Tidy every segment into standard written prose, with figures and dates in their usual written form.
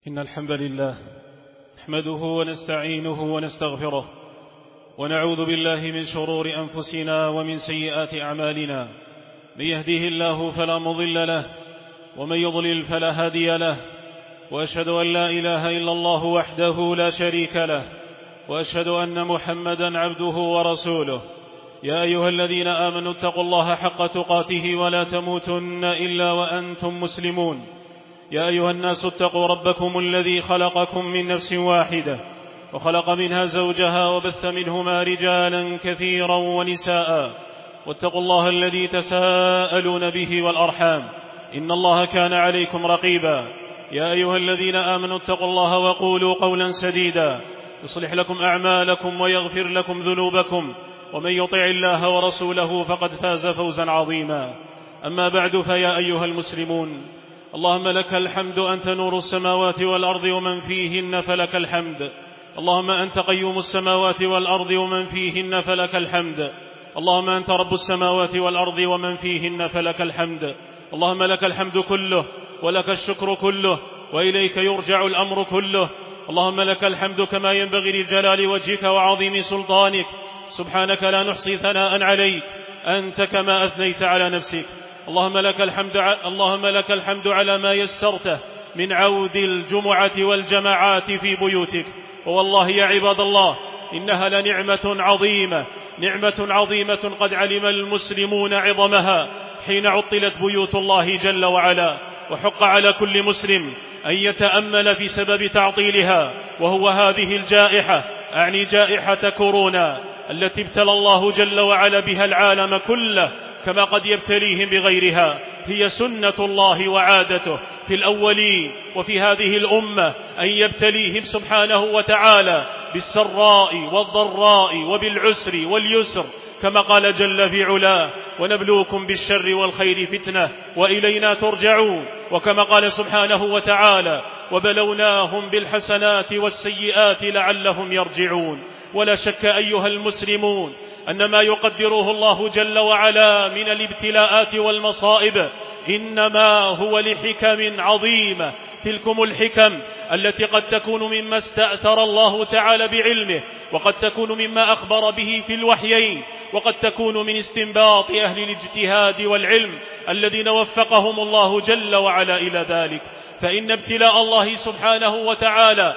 إن الحمد لله نحمده ونستعينه ونستغفره ونعوذ بالله من شرور أنفسنا ومن سيئات أعمالنا. من يهديه الله فلا مضل له ومن يضلل فلا هادي له، وأشهد أن لا إله إلا الله وحده لا شريك له، وأشهد أن محمدا عبده ورسوله. يا أيها الذين آمنوا اتقوا الله حق تقاته ولا تموتن إلا وأنتم مسلمون. يا أيها الناس اتقوا ربكم الذي خلقكم من نفس واحدة وخلق منها زوجها وبث منهما رجالا كثيرا ونساء، واتقوا الله الذي تساءلون به والأرحام إن الله كان عليكم رقيبا. يا أيها الذين آمنوا اتقوا الله وقولوا قولا سديدا يصلح لكم أعمالكم ويغفر لكم ذنوبكم، ومن يطع الله ورسوله فقد فاز فوزا عظيما. أما بعد، فيا أيها المسلمون، اللهم لك الحمد أنت نور السماوات والأرض ومن فيهن فلك الحمد. اللهم أنت قيوم السماوات والأرض ومن فيهن فلك الحمد. اللهم أنت رب السماوات والأرض ومن فيهن فلك الحمد. اللهم لك الحمد كله ولك الشكر كله وإليك يرجع الأمر كله. اللهم لك الحمد كما ينبغي لجلال وجهك وعظيم سلطانك. سبحانك لا نحصي ثناء عليك، أنت كما أثنيت على نفسك. اللهم لك الحمد على ما يسرته من عود الجمعة والجماعات في بيوتك. والله يا عباد الله، إنها لنعمة عظيمة، نعمة عظيمة قد علم المسلمون عظمها حين عطلت بيوت الله جل وعلا. وحق على كل مسلم أن يتأمل في سبب تعطيلها، وهو هذه الجائحة، أعني جائحة كورونا التي ابتلى الله جل وعلا بها العالم كله، كما قد يبتليهم بغيرها. هي سنة الله وعادته في الأولين وفي هذه الأمة أن يبتليهم سبحانه وتعالى بالسراء والضراء وبالعسر واليسر، كما قال جل في علاه: ونبلوكم بالشر والخير فتنة وإلينا ترجعون. وكما قال سبحانه وتعالى: وبلوناهم بالحسنات والسيئات لعلهم يرجعون. ولا شك أيها المسلمون أن ما يقدره الله جل وعلا من الابتلاءات والمصائب إنما هو لحكم عظيمة. تلكم الحكم التي قد تكون مما استأثر الله تعالى بعلمه، وقد تكون مما أخبر به في الوحيين، وقد تكون من استنباط أهل الاجتهاد والعلم الذين وفقهم الله جل وعلا إلى ذلك. فإن ابتلاء الله سبحانه وتعالى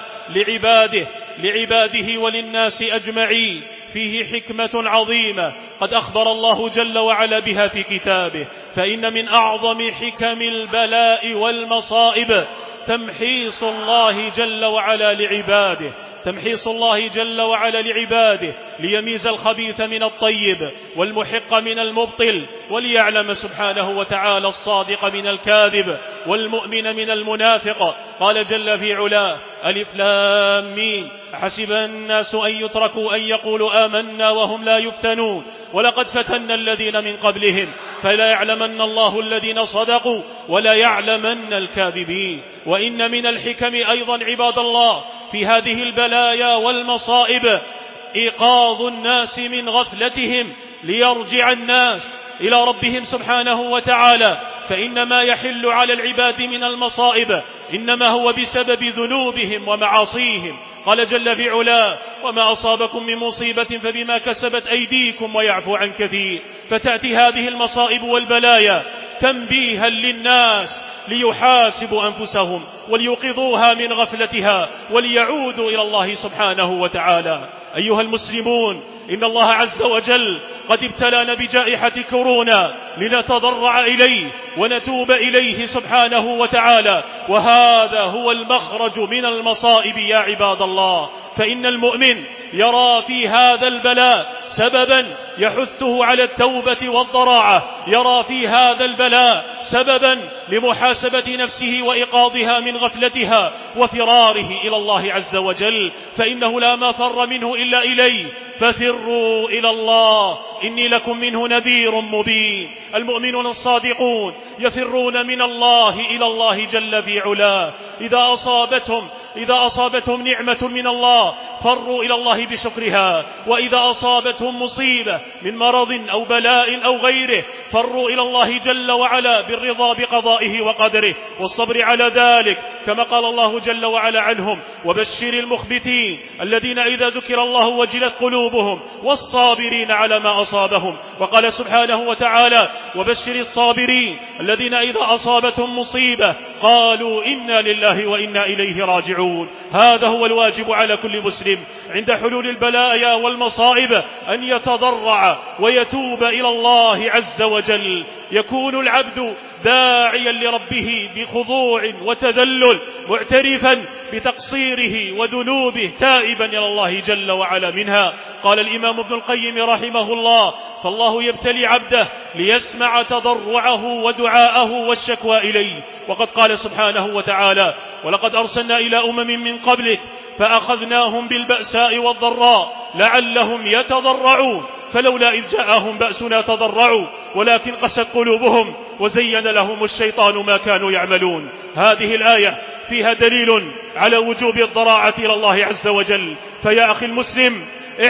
لعباده وللناس أجمعين فيه حكمة عظيمة قد أخبر الله جل وعلا بها في كتابه. فإن من أعظم حكم البلاء والمصائب تمحيص الله جل وعلا لعباده، تمحيص الله جل وعلا لعباده، ليميز الخبيث من الطيب والمحق من المبطل، وليعلم سبحانه وتعالى الصادق من الكاذب والمؤمن من المنافق. قال جل في علاه: ألف لام ميم، حسب الناس أن يتركوا أن يقولوا آمنا وهم لا يفتنون، ولقد فتنا الذين من قبلهم فلا يعلمن الله الذين صدقوا ولا يعلمن الكاذبين. وإن من الحكم أيضا عباد الله في هذه البلايا والمصائب إيقاظ الناس من غفلتهم، ليرجع الناس إلى ربهم سبحانه وتعالى. فإن ما يحل على العباد من المصائب إنما هو بسبب ذنوبهم ومعاصيهم. قال جل في علاه: وما أصابكم من مصيبة فبما كسبت أيديكم ويعفو عن كثير. فتأتي هذه المصائب والبلايا تنبيها للناس ليحاسبوا أنفسهم وليوقظوها من غفلتها وليعودوا إلى الله سبحانه وتعالى. أيها المسلمون، إن الله عز وجل قد ابتلانا بجائحة كورونا لنتضرع إليه ونتوب إليه سبحانه وتعالى، وهذا هو المخرج من المصائب يا عباد الله. فإن المؤمن يرى في هذا البلاء سببا يحثه على التوبة والضراعة، يرى في هذا البلاء سببا لمحاسبة نفسه وإيقاظها من غفلتها وفراره إلى الله عز وجل، فإنه لا مفر منه إلا إليه، ففروا إلى الله إني لكم منه نذير مبين. المؤمنون الصادقون يفرون من الله إلى الله جل في علاه. إذا أصابتهم نعمة من الله فروا إلى الله بشكرها، وإذا أصابتهم مصيبة من مرض أو بلاء أو غيره فروا إلى الله جل وعلا بالرضا بقضائه وقدره والصبر على ذلك، كما قال الله جل وعلا عنهم: وبشر المخبتين الذين إذا ذكر الله وجلت قلوبهم والصابرين على ما أصابهم. وقال سبحانه وتعالى: وبشر الصابرين الذين إذا أصابتهم مصيبة قالوا إنا لله وإنا إليه راجعون. هذا هو الواجب على كل مسلم عند حلول البلايا والمصائب، أن يتضرع ويتوب إلى الله عز وجل. يكون العبد داعيا لربه بخضوع وتذلل، معترفا بتقصيره وذنوبه، تائبا إلى الله جل وعلا منها. قال الإمام ابن القيم رحمه الله: فالله يبتلي عبده ليسمع تضرعه ودعاءه والشكوى إليه. وقد قال سبحانه وتعالى: ولقد أرسلنا إلى من قبلك فأخذناهم بالبأساء والضراء لعلهم يتضرعون فلولا إذ جاءهم بأسنا تضرعوا ولكن قست قلوبهم وزين لهم الشيطان ما كانوا يعملون. هذه الآية فيها دليل على وجوب الضراعة إلى الله عز وجل. فيا أخي المسلم،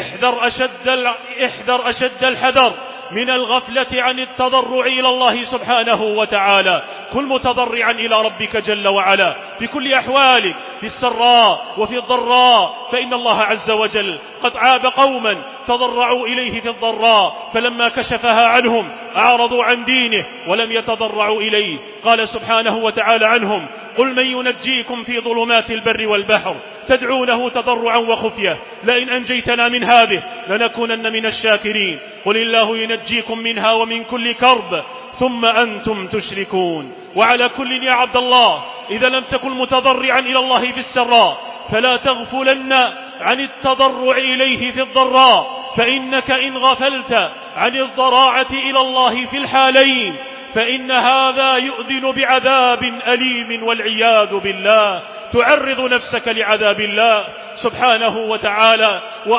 احذر أشد الحذر من الغفلة عن التضرع إلى الله سبحانه وتعالى. كن متضرعا إلى ربك جل وعلا في كل أحوالك، في السراء وفي الضراء، فإن الله عز وجل قد عاب قوما تضرعوا إليه في الضراء فلما كشفها عنهم أعرضوا عن دينه ولم يتضرعوا إليه. قال سبحانه وتعالى عنهم: قل من ينجيكم في ظلمات البر والبحر تدعونه تضرعا وخفية لئن أنجيتنا من هذه لنكونن من الشاكرين قل الله ينجيكم منها ومن كل كرب ثم أنتم تشركون. وعلى كل يا عبد الله، إذا لم تكن متضرعا إلى الله في السراء فلا تغفلن عن التضرع إليه في الضراء، فإنك إن غفلت عن الضراعة إلى الله في الحالين فإن هذا يؤذن بعذاب أليم والعياذ بالله. تعرض نفسك لعذاب الله سبحانه وتعالى.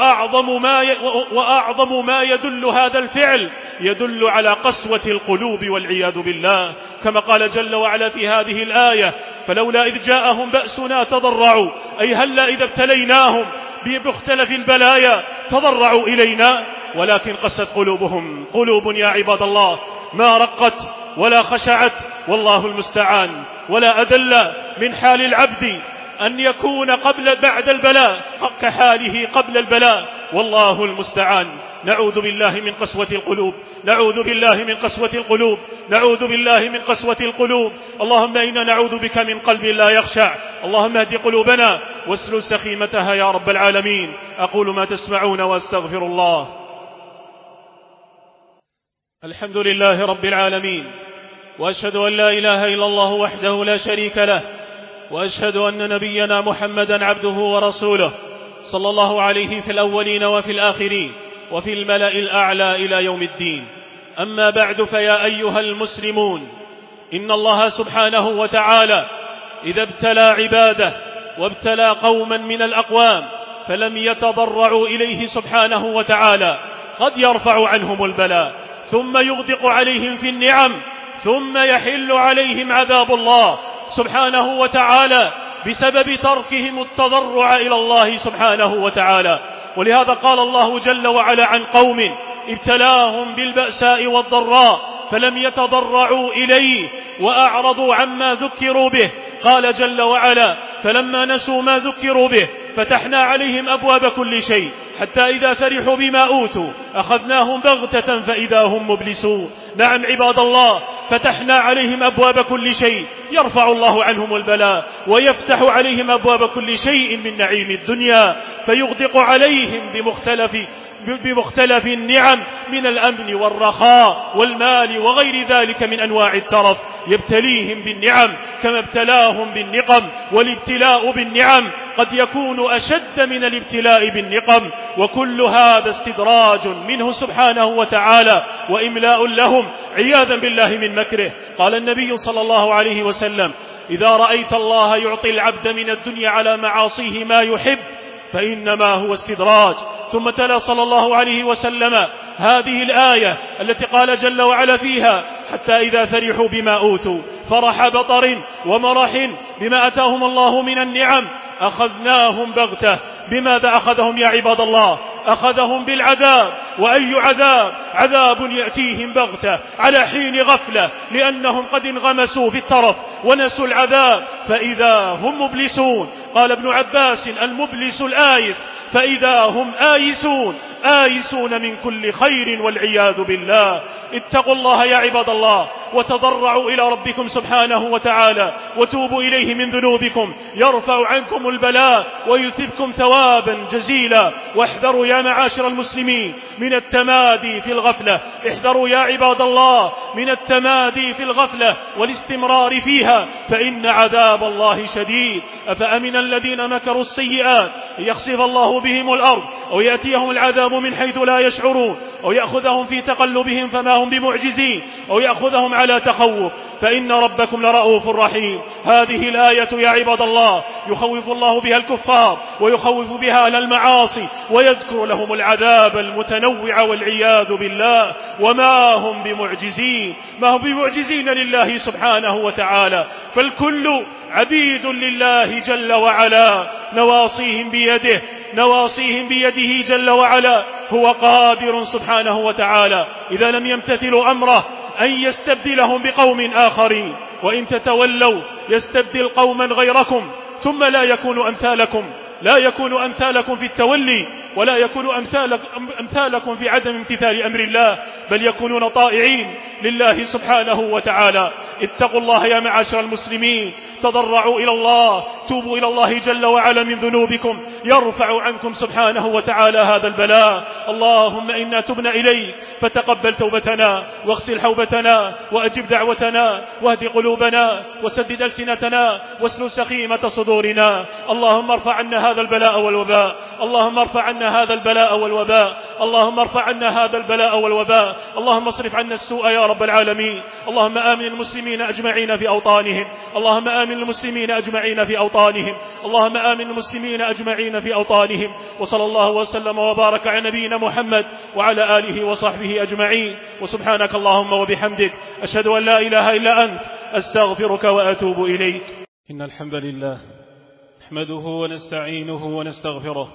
وأعظم ما يدل هذا الفعل يدل على قسوة القلوب والعياذ بالله، كما قال جل وعلا في هذه الآية: فلولا إذ جاءهم بأسنا تضرعوا، أي هلا إذا ابتليناهم بمختلف البلايا تضرعوا إلينا ولكن قست قلوبهم. قلوب يا عباد الله ما رقت ولا خشعت، والله المستعان. ولا أدل من حال العبد أن يكون بعد البلاء كحاله قبل البلاء، والله المستعان. نعوذ بالله من قسوة القلوب، نعوذ بالله من قسوة القلوب، نعوذ بالله من قسوة القلوب. اللهم إنا نعوذ بك من قلب لا يخشع. اللهم اهد قلوبنا واسلل سخيمتها يا رب العالمين. أقول ما تسمعون وأستغفر الله. الحمد لله رب العالمين، وأشهد أن لا إله إلا الله وحده لا شريك له، وأشهد أن نبينا محمدا عبده ورسوله صلى الله عليه في الأولين وفي الآخرين وفي الملأ الأعلى إلى يوم الدين. أما بعد، فيا أيها المسلمون، إن الله سبحانه وتعالى إذا ابتلى عباده وابتلى قوما من الأقوام فلم يتضرعوا إليه سبحانه وتعالى قد يرفع عنهم البلاء ثم يغدق عليهم في النعم ثم يحل عليهم عذاب الله سبحانه وتعالى بسبب تركهم التضرع إلى الله سبحانه وتعالى. ولهذا قال الله جل وعلا عن قوم ابتلاهم بالبأساء والضراء فلم يتضرعوا إليه وأعرضوا عما ذكروا به. قال جل وعلا: فلما نسوا ما ذكروا به فتحنا عليهم أبواب كل شيء حتى إذا فرحوا بما أوتوا أخذناهم بغتة فإذا هم مبلسون. نعم عباد الله، فتحنا عليهم أبواب كل شيء يرفع الله عنهم البلاء ويفتح عليهم أبواب كل شيء من نعيم الدنيا، فيغدق عليهم بمختلف النعم من الأمن والرخاء والمال وغير ذلك من أنواع الترف. يبتليهم بالنعم كما ابتلاهم بالنقم، والابتلاء بالنعم قد يكون أشد من الابتلاء بالنقم، وكل هذا استدراج منه سبحانه وتعالى وإملاء لهم عياذا بالله من مكره. قال النبي صلى الله عليه وسلم: إذا رأيت الله يعطي العبد من الدنيا على معاصيه ما يحب فإنما هو استدراج. ثم تلا صلى الله عليه وسلم هذه الآية التي قال جل وعلا فيها: حتى إذا فرحوا بما أوتوا فرح بطر ومرح بما أتاهم الله من النعم أخذناهم بغتة بماذا أخذهم يا عباد الله؟ أخذهم بالعذاب. وأي عذاب؟ عذاب يأتيهم بغتة على حين غفلة، لأنهم قد انغمسوا في الترف ونسوا العذاب فإذا هم مبلسون. قال ابن عباس: المبلس الآيس، فإذا هم آيسون من كل خير والعياذ بالله. اتقوا الله يا عباد الله، وتضرعوا إلى ربكم سبحانه وتعالى، وتوبوا إليه من ذنوبكم يرفع عنكم البلاء ويثبكم ثوابا جزيلا. واحذروا يا معاشر المسلمين من التمادي في الغفلة، احذروا يا عباد الله من التمادي في الغفلة والاستمرار فيها، فإن عذاب الله شديد. أفأمن الذين مكروا السيئات يخسف الله بهم الأرض أو يأتيهم العذاب من حيث لا يشعرون أو يأخذهم في تقلبهم فما هم بمعجزين أو يأخذهم على تخوف، فإن ربكم لرؤوف رحيم. هذه الآية يا عباد الله يخوف الله بها الكفار ويخوف بها أهل المعاصي ويذكر لهم العذاب المتنوع والعياذ بالله. وما هم بمعجزين، ما هم بمعجزين لله سبحانه وتعالى، فالكل عبيد لله جل وعلا، نواصيهم بيده جل وعلا. هو قادر سبحانه وتعالى إذا لم يمتثلوا أمره أن يستبدلهم بقوم آخرين، وإن تتولوا يستبدل قوما غيركم ثم لا يكون أمثالكم في التولي، ولا يكون أمثالكم في عدم امتثال أمر الله، بل يكونون طائعين لله سبحانه وتعالى. اتقوا الله يا معاشر المسلمين، تضرعوا إلى الله، توبوا إلى الله جل وعلا من ذنوبكم يرفع عنكم سبحانه وتعالى هذا البلاء. اللهم إنا تبنا إليك فتقبل توبتنا واغسل حوبتنا وأجب دعوتنا واهد قلوبنا وسدد ألسنتنا واسلل سخيمة صدورنا. اللهم ارفع عنا هذا البلاء والوباء، اللهم ارفع عنا هذا البلاء والوباء، اللهم ارفع عنا هذا البلاء والوباء. اللهم اصرف عنا السوء يا رب العالمين. اللهم آمن المسلمين أجمعين في أوطانهم، اللهم آمن المسلمين أجمعين في أوطانهم، اللهم آمن المسلمين أجمعين في أوطانهم. وصلى الله وسلم وبارك على نبينا محمد وعلى آله وصحبه أجمعين. وسبحانك اللهم وبحمدك، أشهد أن لا إله إلا أنت، أستغفرك وأتوب إليك. إن الحمد لله نحمده ونستعينه ونستغفره،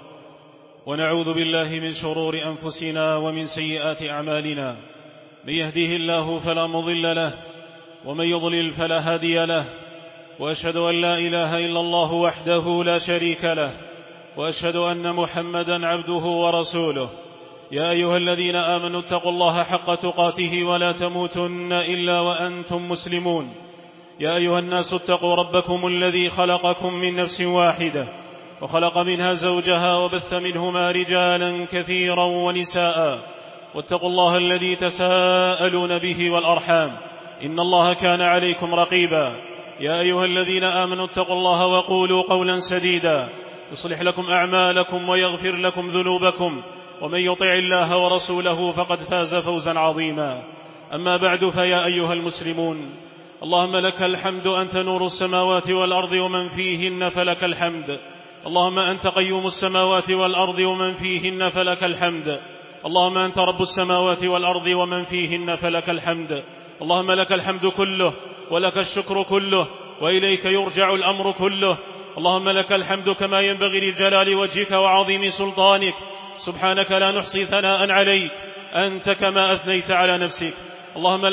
ونعوذ بالله من شرور أنفسنا ومن سيئات أعمالنا. من يهديه الله فلا مضل له، ومن يضلل فلا هادي له. وأشهد أن لا إله إلا الله وحده لا شريك له، وأشهد أن محمدا عبده ورسوله. يا أيها الذين آمنوا اتقوا الله حق تقاته ولا تموتن إلا وأنتم مسلمون. يا أيها الناس اتقوا ربكم الذي خلقكم من نفس واحدة وخلق منها زوجها وبث منهما رجالا كثيرا ونساء، واتقوا الله الذي تساءلون به والأرحام، إن الله كان عليكم رقيبا. يا أيها الذين آمنوا اتقوا الله وقولوا قولا سديدا يصلح لكم أعمالكم ويغفر لكم ذنوبكم، ومن يطع الله ورسوله فقد فاز فوزا عظيما. أما بعد، فيا أيها المسلمون، اللهم لك الحمد، أنت نور السماوات والأرض ومن فيهن فلك الحمد. اللهم أنت قيوم السماوات والأرض ومن فيهن فلك الحمد. اللهم أنت رب السماوات والأرض ومن فيهن فلك الحمد. اللهم لك الحمد كله ولك الشكر كله وإليك يرجع الأمر كله. اللهم لك الحمد كما ينبغي لجلال وجهك وعظيم سلطانك. سبحانك لا نحصي ثناء عليك، أنت كما أثنيت على نفسك. اللهم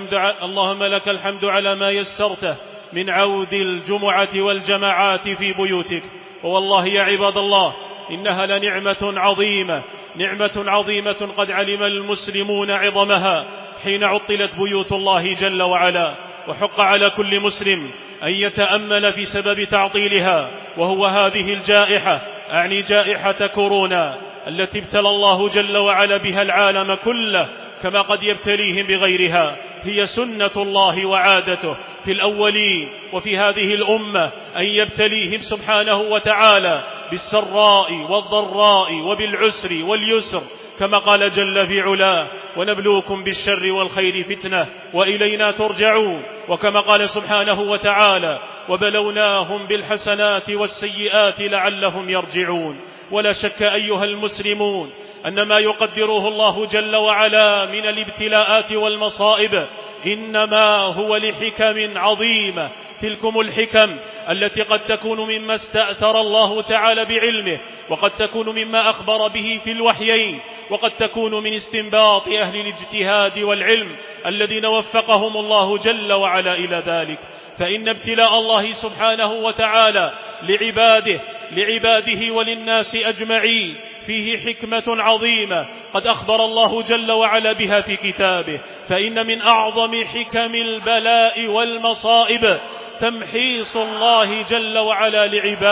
لك الحمد على ما يسرته من عود الجمعة والجماعات في بيوتك. والله يا عباد الله إنها لنعمة عظيمة، نعمة عظيمة قد علم المسلمون عظمها حين عطلت بيوت الله جل وعلا. وحق على كل مسلم أن يتأمل في سبب تعطيلها، وهو هذه الجائحة، أعني جائحة كورونا التي ابتلى الله جل وعلا بها العالم كله، كما قد يبتليهم بغيرها. هي سنة الله وعادته في الأولين وفي هذه الأمة أن يبتليهم سبحانه وتعالى بالسراء والضراء وبالعسر واليسر، كما قال جل في علاه: ونبلوكم بالشر والخير فتنة وإلينا ترجعون. وكما قال سبحانه وتعالى: وبلوناهم بالحسنات والسيئات لعلهم يرجعون. ولا شك أيها المسلمون أن ما يقدره الله جل وعلا من الابتلاءات والمصائب إنما هو لحكم عظيمة. تلكم الحكم التي قد تكون مما استأثر الله تعالى بعلمه، وقد تكون مما أخبر به في الوحيين، وقد تكون من استنباط أهل الاجتهاد والعلم الذين وفقهم الله جل وعلا إلى ذلك. فإن ابتلاء الله سبحانه وتعالى لعباده وللناس أجمعين فيه حكمة عظيمة قد أخبر الله جل وعلا بها في كتابه. فإن من أعظم حكم البلاء والمصائب تمحيص الله جل وعلا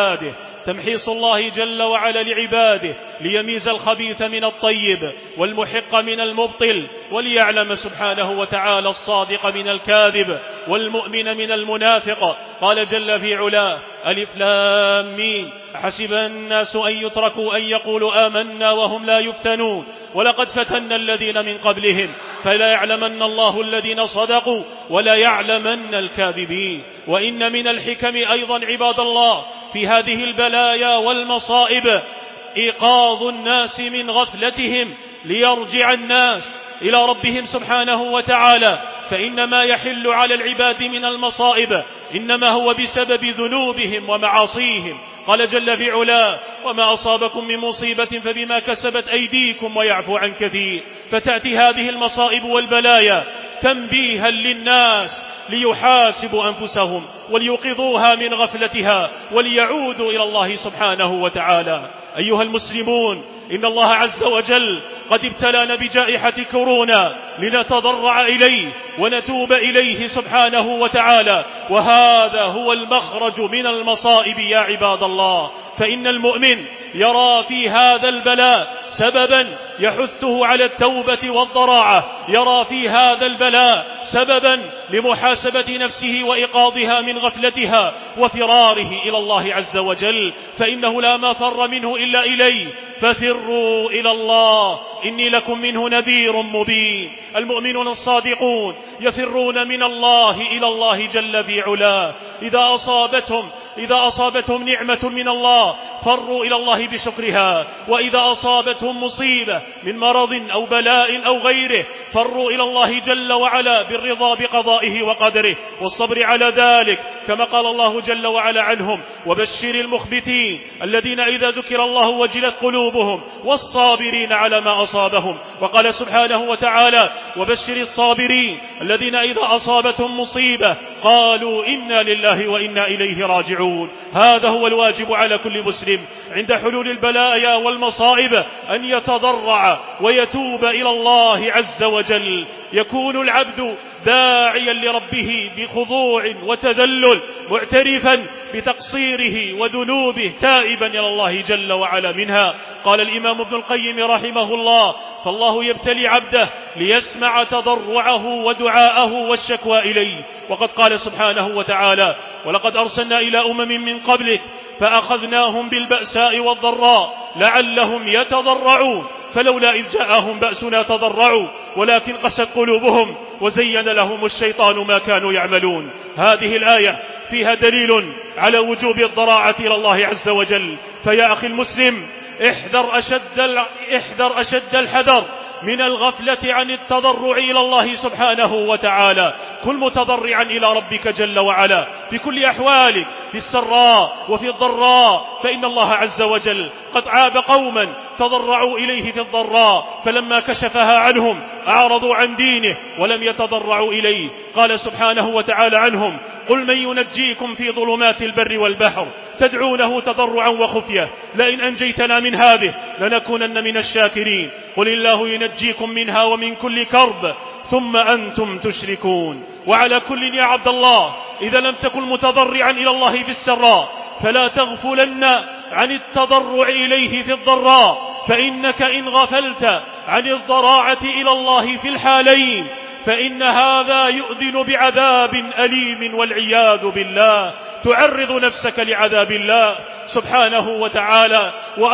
لعباده ليميز الخبيث من الطيب والمحق من المبطل، وليعلم سبحانه وتعالى الصادق من الكاذب والمؤمن من المنافق. قال جل في علاه: ألف لام ميم حسب الناس أن يتركوا أن يقولوا آمنا وهم لا يفتنون ولقد فتنا الذين من قبلهم فلا يعلمن الله الذين صدقوا ولا يعلمن الكاذبين. وإن من الحكم أيضا عباد الله في هذه البلايا والمصائب إيقاظ الناس من غفلتهم ليرجع الناس إلى ربهم سبحانه وتعالى. فإن ما يحل على العباد من المصائب إنما هو بسبب ذنوبهم ومعاصيهم. قال جل في علاه: وما أصابكم من مصيبة فبما كسبت أيديكم ويعفو عن كثير. فتأتي هذه المصائب والبلايا تنبيها للناس ليحاسبوا أنفسهم وليوقظوها من غفلتها وليعودوا إلى الله سبحانه وتعالى. أيها المسلمون، إن الله عز وجل قد ابتلانا بجائحة كورونا لنتضرع إليه ونتوب إليه سبحانه وتعالى، وهذا هو المخرج من المصائب يا عباد الله. فإن المؤمن يرى في هذا البلاء سببا يحثه على التوبة والضراعة، يرى في هذا البلاء سببا لمحاسبة نفسه وإيقاظها من غفلتها وفراره إلى الله عز وجل، فإنه لا مفر منه إلا إليه، ففروا إلى الله إني لكم منه نذير مبين. المؤمنون الصادقون يفرون من الله إلى الله جل في علاه. إذا أصابتهم نعمة من الله فروا إلى الله بشكرها، وإذا أصابتهم مصيبة من مرض أو بلاء أو غيره فروا إلى الله جل وعلا بالرضا بقضائه وقدره والصبر على ذلك، كما قال الله جل وعلا عنهم: وبشر المخبتين الذين إذا ذكر الله وجلت قلوبهم والصابرين على ما أصابهم. وقال سبحانه وتعالى: وبشر الصابرين الذين إذا أصابتهم مصيبة قالوا إنا لله وإنا إليه راجعون. هذا هو الواجب على كل مسلم عند حلول البلايا والمصائب أن يتضرع ويتوب إلى الله عز وجل. يكون العبد داعيا لربه بخضوع وتذلل معترفا بتقصيره وذنوبه تائبا إلى الله جل وعلا منها. قال الإمام ابن القيم رحمه الله: فالله يبتلي عبده ليسمع تضرعه ودعاءه والشكوى إليه. وقد قال سبحانه وتعالى: ولقد أرسلنا إلى أمم من قبلك فأخذناهم بالبأساء والضراء لعلهم يتضرعون فلولا إذ جاءهم بأسنا تضرعوا ولكن قست قلوبهم وزين لهم الشيطان ما كانوا يعملون. هذه الآية فيها دليل على وجوب الضراعة إلى الله عز وجل. فيا أخي المسلم، احذر أشد الحذر من الغفلة عن التضرع إلى الله سبحانه وتعالى. كن متضرعا إلى ربك جل وعلا في كل أحوالك، في السراء وفي الضراء، فإن الله عز وجل قد عاب قوما تضرعوا إليه في الضراء فلما كشفها عنهم أعرضوا عن دينه ولم يتضرعوا إليه. قال سبحانه وتعالى عنهم: قل من ينجيكم في ظلمات البر والبحر تدعونه تضرعا وخفية لئن أنجيتنا من هذه لنكونن من الشاكرين قل الله ينجيكم منها ومن كل كرب ثم أنتم تشركون. وعلى كل يا عبد الله، إذا لم تكن متضرعا إلى الله في السراء فلا تغفلن عن التضرع إليه في الضراء، فإنك إن غفلت عن الضراعة إلى الله في الحالين فإن هذا يؤذن بعذاب أليم والعياذ بالله. تعرض نفسك لعذاب الله سبحانه وتعالى.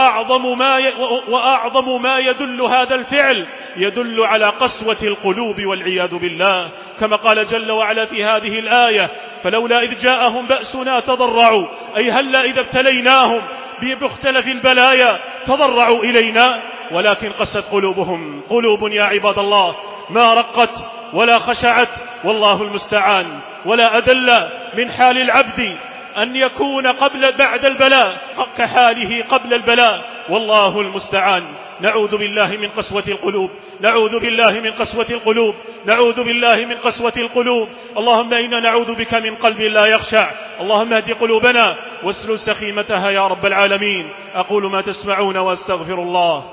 وأعظم ما يدل هذا الفعل يدل على قسوة القلوب والعياذ بالله، كما قال جل وعلا في هذه الآية: فلولا إذ جاءهم بأسنا تضرعوا، أي هلا إذا ابتليناهم بمختلف البلايا تضرعوا إلينا ولكن قست قلوبهم. قلوب يا عباد الله ما رقت ولا خشعت، والله المستعان. ولا أدل من حال العبد أن يكون بعد البلاء كحاله قبل البلاء، والله المستعان. نعوذ بالله من قسوة القلوب، نعوذ بالله من قسوة القلوب، نعوذ بالله من قسوة القلوب. اللهم إنا نعوذ بك من قلب لا يخشع. اللهم اهد قلوبنا واسلل سخيمتها يا رب العالمين. أقول ما تسمعون وأستغفر الله.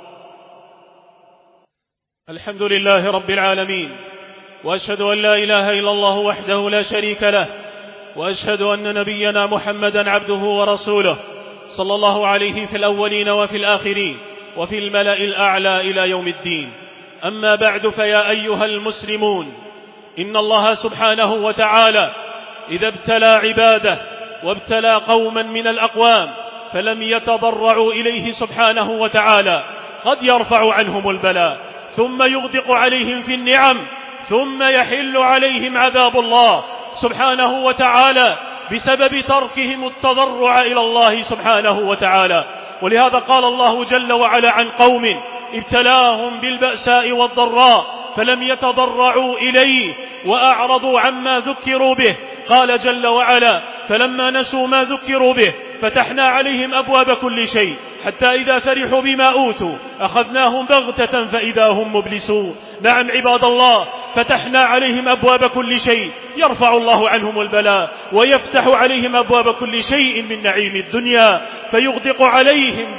الحمد لله رب العالمين، وأشهد أن لا إله إلا الله وحده لا شريك له، وأشهد أن نبينا محمدا عبده ورسوله صلى الله عليه في الأولين وفي الآخرين وفي الملأ الأعلى إلى يوم الدين. أما بعد، فيا أيها المسلمون، إن الله سبحانه وتعالى إذا ابتلى عباده وابتلى قوما من الأقوام فلم يتضرعوا إليه سبحانه وتعالى قد يرفع عنهم البلاء ثم يغدق عليهم في النعم، ثم يحل عليهم عذاب الله سبحانه وتعالى بسبب تركهم التضرع إلى الله سبحانه وتعالى. ولهذا قال الله جل وعلا عن قوم ابتلاهم بالبأساء والضراء فلم يتضرعوا إليه وأعرضوا عما ذكروا به. قال جل وعلا: فلما نسوا ما ذكروا به فتحنا عليهم أبواب كل شيء حتى إذا فرحوا بما أوتوا أخذناهم بغتة فإذا هم مبلسون. نعم عباد الله، فتحنا عليهم أبواب كل شيء يرفع الله عنهم البلاء، ويفتح عليهم أبواب كل شيء من نعيم الدنيا، فيغدق عليهم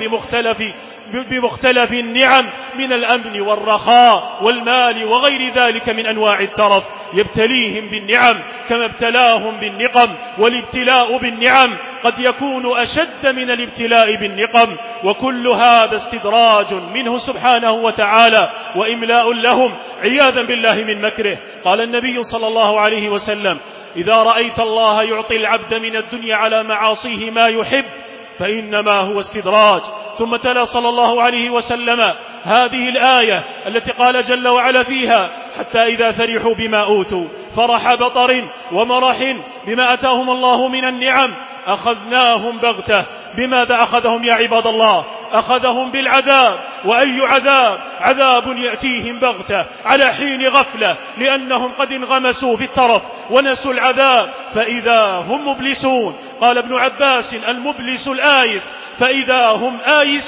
بمختلف النعم من الأمن والرخاء والمال وغير ذلك من أنواع الترف. يبتليهم بالنعم كما ابتلاهم بالنقم، والابتلاء بالنعم قد يكون أشد من الابتلاء بالنقم، وكل هذا استدراج منه سبحانه وتعالى وإملاء لهم عياذا بالله من مكره. قال النبي صلى الله عليه وسلم: إذا رأيت الله يعطي العبد من الدنيا على معاصيه ما يحب فإنما هو استدراج. ثم تلا صلى الله عليه وسلم هذه الآية التي قال جل وعلا فيها: حتى إذا فرحوا بما أوتوا فرح بطر ومرح بما أتاهم الله من النعم أخذناهم بغتة. بماذا أخذهم يا عباد الله؟ أخذهم بالعذاب. وأي عذاب؟ عذاب يأتيهم بغتة على حين غفلة، لأنهم قد انغمسوا في الترف ونسوا العذاب فإذا هم مبلسون. قال ابن عباس: المبلس الآيس، فإذا هم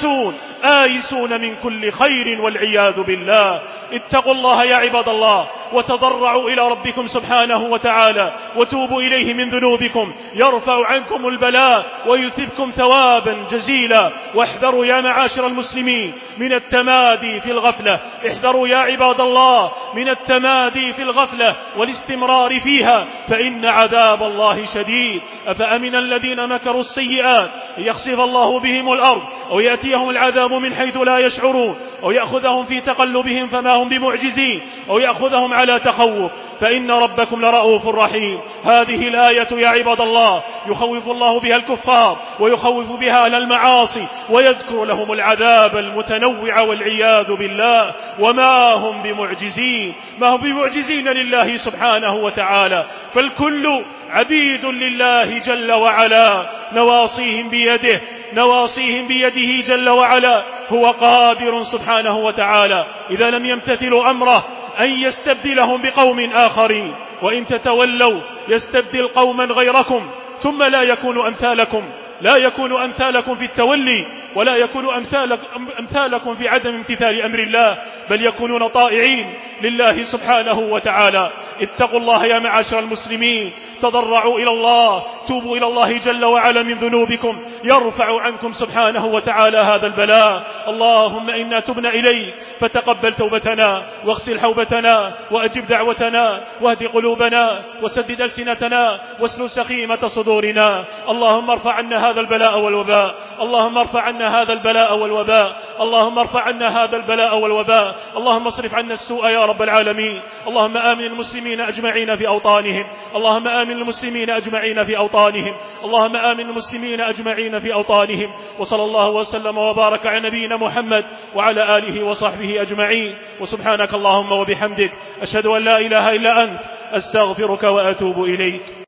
آيسون من كل خير والعياذ بالله. اتقوا الله يا عباد الله، وتضرعوا إلى ربكم سبحانه وتعالى، وتوبوا إليه من ذنوبكم يرفع عنكم البلاء ويثبكم ثوابا جزيلا. واحذروا يا معاشر المسلمين من التمادي في الغفلة، احذروا يا عباد الله من التمادي في الغفلة والاستمرار فيها، فإن عذاب الله شديد. أفأمن الذين مكروا السيئات يخسف الله بهم الأرض أو يأتيهم العذاب من حيث لا يشعرون أو يأخذهم في تقلبهم فما هم بمعجزين أو يأخذهم على تخوف فإن ربكم لرؤوف رحيم. هذه الآية يا عباد الله يخوف الله بها الكفار ويخوف بها أهل المعاصي ويذكر لهم العذاب المتنوع والعياذ بالله، وما هم بمعجزين، ما هم بمعجزين لله سبحانه وتعالى، فالكل عبيد لله جل وعلا، نواصيهم بيده جل وعلا. هو قادر سبحانه وتعالى إذا لم يمتثلوا أمره أن يستبدلهم بقوم آخرين، وإن تتولوا يستبدل قوما غيركم ثم لا يكون أمثالكم في التولي، ولا يكون أمثالكم في عدم امتثال أمر الله، بل يكونون طائعين لله سبحانه وتعالى. اتقوا الله يا معاشر المسلمين، تضرعوا إلى الله، توبوا إلى الله جل وعلا من ذنوبكم يرفع عنكم سبحانه وتعالى هذا البلاء. اللهم إنا تبنا إليك فتقبل توبتنا واغسل حوبتنا وأجب دعوتنا واهد قلوبنا وسدد ألسنتنا واسلل سخيمة صدورنا. اللهم ارفع عنا هذا البلاء والوباء، اللهم ارفع عنا هذا البلاء والوباء، اللهم ارفع عنا هذا البلاء والوباء. اللهم اصرف عنا السوء يا رب العالمين. اللهم آمن المسلمين أجمعين في أوطانهم، اللهم آمن المسلمين أجمعين في أوطانهم، اللهم آمن المسلمين أجمعين في أوطانهم. وصلى الله وسلم وبارك على نبينا محمد وعلى آله وصحبه أجمعين. وسبحانك اللهم وبحمدك أشهد أن لا إله إلا أنت أستغفرك وأتوب إليك.